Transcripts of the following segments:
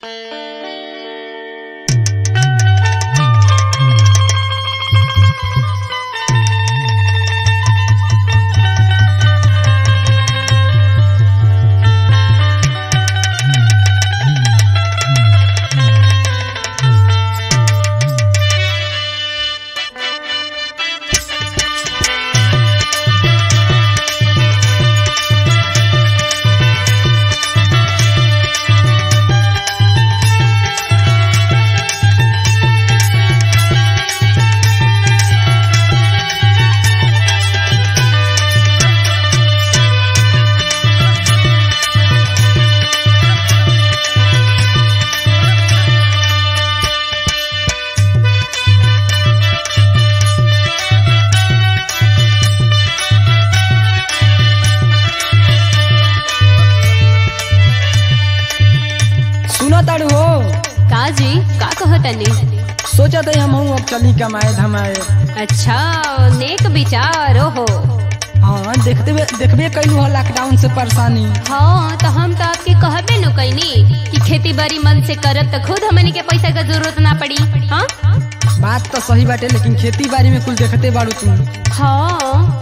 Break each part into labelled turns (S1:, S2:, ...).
S1: सोचा था हम अब चली कमाए धमाए।
S2: अच्छा, नेक विचार हो।
S1: हाँ, देखबे कैलू हो लॉकडाउन से परेशानी।
S2: हाँ, तो हम तो आपके कहबे न कैनी कि खेती बाड़ी मन से करत तो खुद हमनी के पैसा का जरूरत ना पड़ी। हाँ,
S1: बात तो सही बाटे, लेकिन खेती बाड़ी में कुल देखते बाड़ू तुम।
S2: हाँ,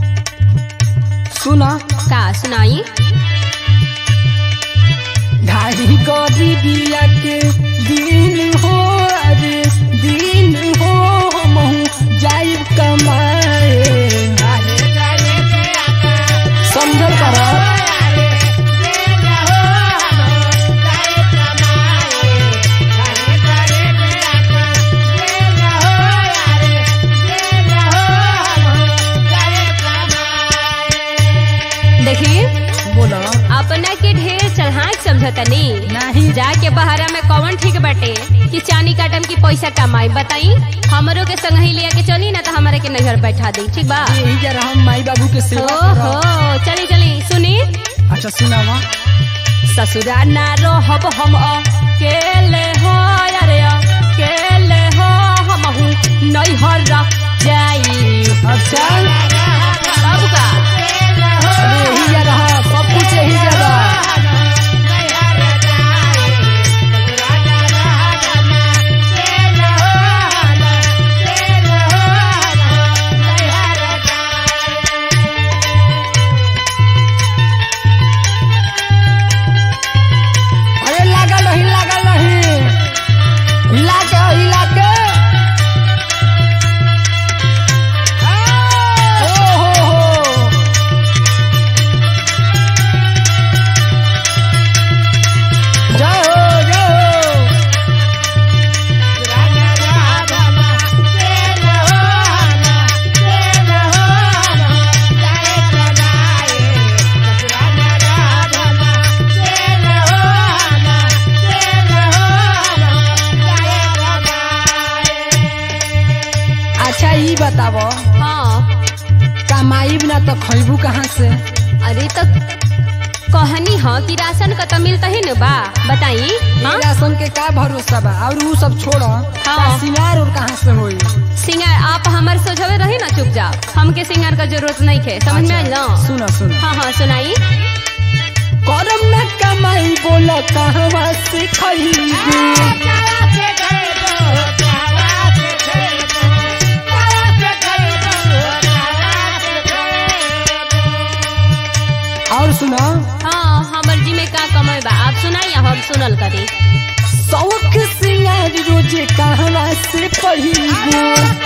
S1: सुना
S2: का सुनाई?
S1: ढाई गरीबिया के दिन हो, अरे दिन हो, हमहू जाई कमाए। समझल करो।
S2: देखिए,
S1: बोला
S2: अपना के ढेर चढ़ाक समझतनी
S1: नहीं।
S2: जाके बहरा में कौन ठीक बाटे कि चानी काटम की पैसा कमाई? बताई, हमरो के संग ही लिया के चली ना तो हमारे के नजर बैठा दी। ठीक बा?
S1: यही जरा हम माई बाबू के सेवा
S2: हो चली चली सुनी।
S1: अच्छा सुनावा।
S2: ससुरा ना रहब हम अकेले हो, अरे अकेले हो, हमहू नैहर जाई।
S1: अच्छा,
S2: अब का
S1: अरे यही जगह सब कुछ यही जगह। अरे लागल रही हिला के बतावो।
S2: हाँ,
S1: कमाई बिना तो खैबू कहाँ से?
S2: अरे तो कहनी हाँ कि राशन का तो मिलता ही न बा। बताई, हाँ?
S1: राशन के का भरोसा बा? और वो सब छोड़ो।
S2: हाँ,
S1: सिंगार और कहाँ से होई?
S2: सिंगार आप हमारे सोझवे रही ना चुपचाप। हमके सिंगार का जरूरत नहीं है, समझ में आइल ना?
S1: सुनो सुनो।
S2: हाँ हाँ सुनाई।
S1: करम न कमाई बोला कहवा से खैबू? और सुनो।
S2: हाँ, हमर जी में का कमाई बा आप सुनाई, हम सुनल करी।
S1: शौक सिंगार रोजे कहवा से पहिबू?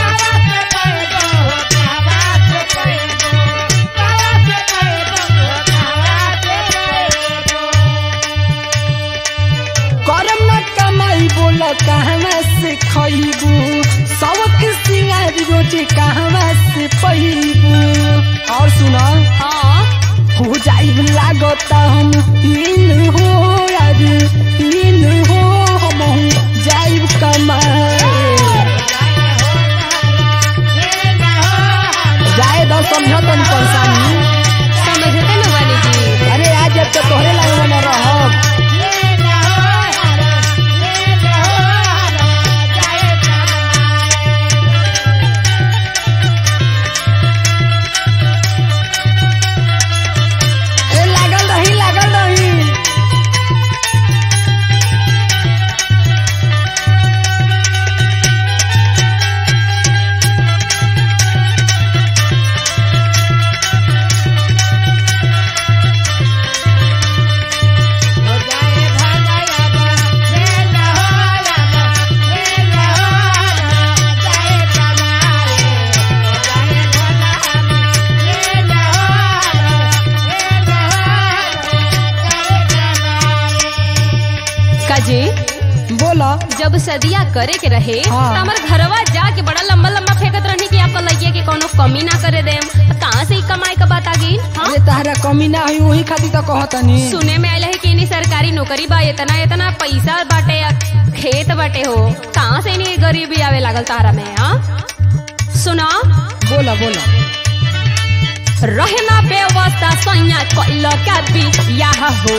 S1: करम न कमाई बोला कहवा से खैबू? शौक सिंगार रोजे कहवा से पहिबू? और सुनो।
S2: हाँ,
S1: हो जाइब लागता हम इन हो, यार इन हो, हम जाइब कमाए। जाए दो, समझो तुम परेशानी
S2: समझते न वाली जी।
S1: अरे आज जब तो तोहरे लाइन में रहो।
S2: जीजा जी
S1: बोला।
S2: जब सदिया करे के रहे
S1: हाँ।
S2: तो हमार घरवा जाके बड़ा लंबा लंबा फेंकत रहनी कि आपका लड़किया के कोनो कमी ना करे दे। कहाँ से कमाई का बात आ गई?
S1: अरे तारा कमी ना हुई वही खातिर तो कहतनी।
S2: सुने में आयल है कि इन्हीं सरकारी नौकरी बा, इतना इतना पैसा बाटे, खेत बाटे हो, कहाँ से इन्हीं गरीबी आवे लागल तारा में? सुना
S1: बोला बोला।
S2: रहना व्यवस्था सैया कैल का बिया हो,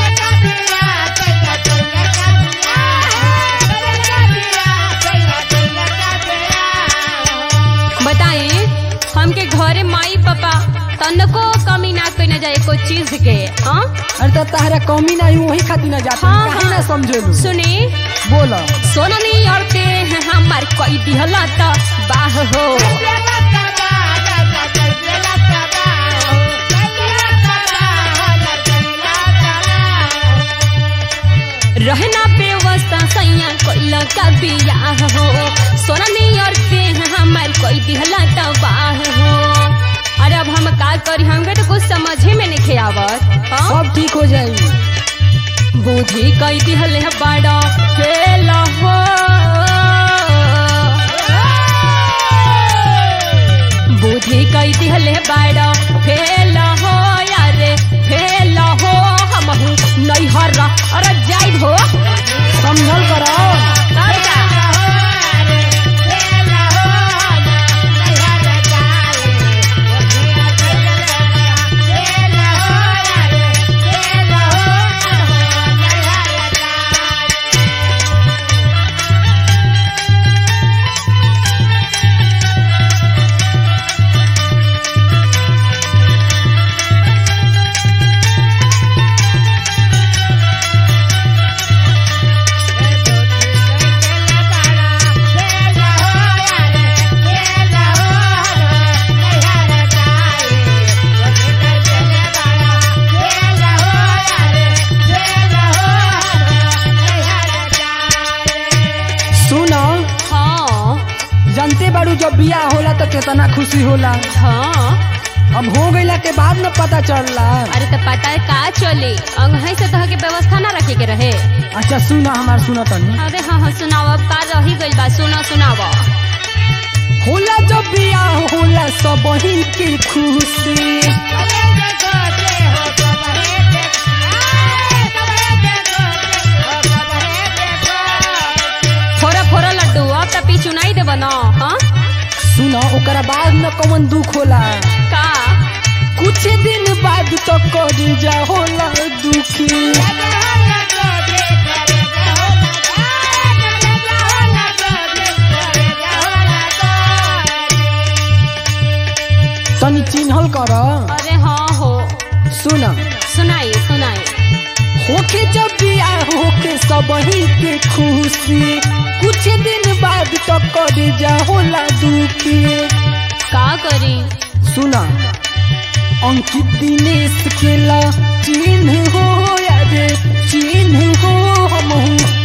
S2: बताए हमके घरे माई पापा तनको कमी ना कोई न जाए को चीज के। हाँ
S1: अरे तो तारा कमी ना हुई वही खातिर ना जाती।
S2: हाँ,
S1: काहे ना समझेलू?
S2: सुनी
S1: बोला।
S2: सोननी और के हमार कोई दिहला त बाह हो, रहना व्यवस्था सैया कोइला का बियाह हो, सोननी और के हमार कोई दिहला त बाह हो। अरे अब हम का करी, हमके तो कुछ समझे में नहीं आवत। हाँ?
S1: सब ठीक हो जाएगी।
S2: बुद्धि कई दिहले बड़ा फेल हो, बुद्धि कई दिहले बड़ा फेल हो, यारे फेल हो। हम नहीं हर अरे जाई हो,
S1: समझल करो। जानते बाड़ू जब बियाह होला तो कितना खुशी होला।
S2: हाँ
S1: अब हो गईला के बाद न पता चलला।
S2: अरे तो पता है का चली, अंगही से तह के व्यवस्था ना रखे के रहे।
S1: अच्छा सुना हमार सुना तनी।
S2: अरे हाँ हाँ सुनाओ, अब का रही गई बा, सुनाओ।
S1: होला जब बियाह होला सब ही की खुशी,
S2: फोरा लड्डू अब तो पीछू नहीं देव न। हाँ
S1: सुना ओकरा बाद न कौन दुख होला
S2: का,
S1: कुछ दिन बाद तो करी जा होला दुखी। तनी चिन्हल कर।
S2: अरे हाँ हो,
S1: सुना
S2: सुनाई
S1: होके जब बियाह होके सब ही के खुशी, कुछ दिन बाद तो करी जा होला दुखी।
S2: का करी?
S1: सुना अंकित दिनेश के ला चिन्ह हो, यारे चिन्ह हो हम